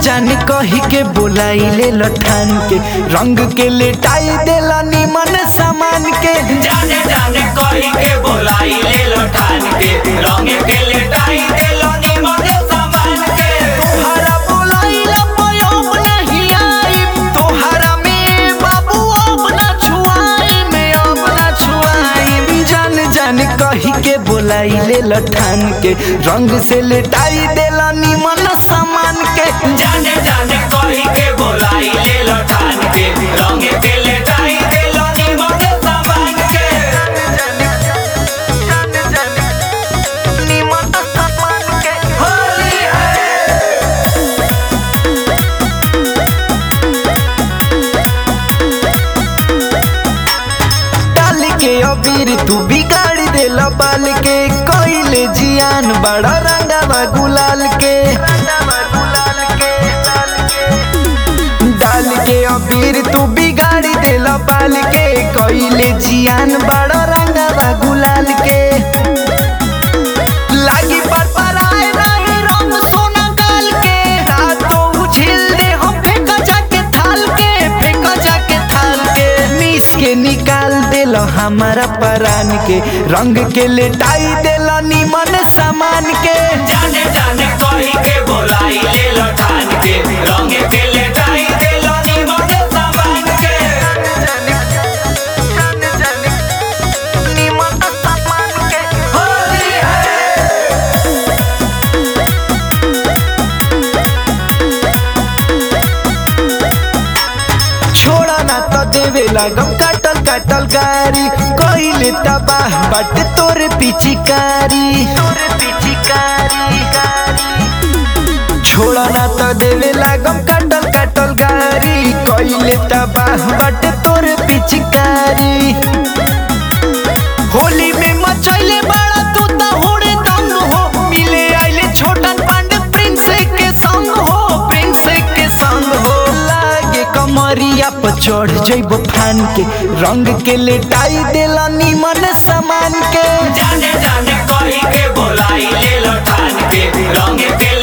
जाने कही के बोलाई ले लठान के रंग के लेटाई देला निमन सामान के जाने जाने कही के बोलाई ले लठान के रंग के लेटाई देला निमन सामान के। तोहरा बोलाइला पयोग नहीं आई तोहरा में बाबू अब ना छुआई में अब ना छुआई जान जाने कही के बोलाई ले लठान के रंग से लेटाई देला निमन सामान के जाने जाने कही के बोलाई ले लठान के रंग के लेटाई देला निमन सामान के। निमन सामान के होली डाल के अबीर तू बिगाड़ देला बाल के कोइले जियान बड़ा रंगावा गुलाल के डाल के अबीर तू बिगाड़ देला बाल के कोइले जियान बड़ा रंगावा गुलाल के लागी पर पराए रही रंग सोना गाल के तो उछिल दे हम फेंका जाके थाल के फेंका जाके थाल के मिस के निकाल देला हमारा परान के रंग के लेटाई देला निमन सामान के जाने जाने कही के बोलाई ले लठान के रंग के लेटाई देला निमन सामान के। निमन सामान के होली छोड़ा ना तो देवे लागम काटल काटल गारी कइले तबाह बट तोरे पिचिकारी छोड़ा ना तो देवे लागम काटल काटल गारी कइले तबाह बट तोरे पिचिकारी होली में मचैले बड़ा तू ता होड़े दंग हो मिले आइले छोटन पांडे प्रिंस के संग हो प्रिंस के संग हो लागे कमरिया पर चढ़ जइबो फान के रंग के लेटाई देला निमन सामान के जाने जाने कही के बोलाई ले लठान के रंग के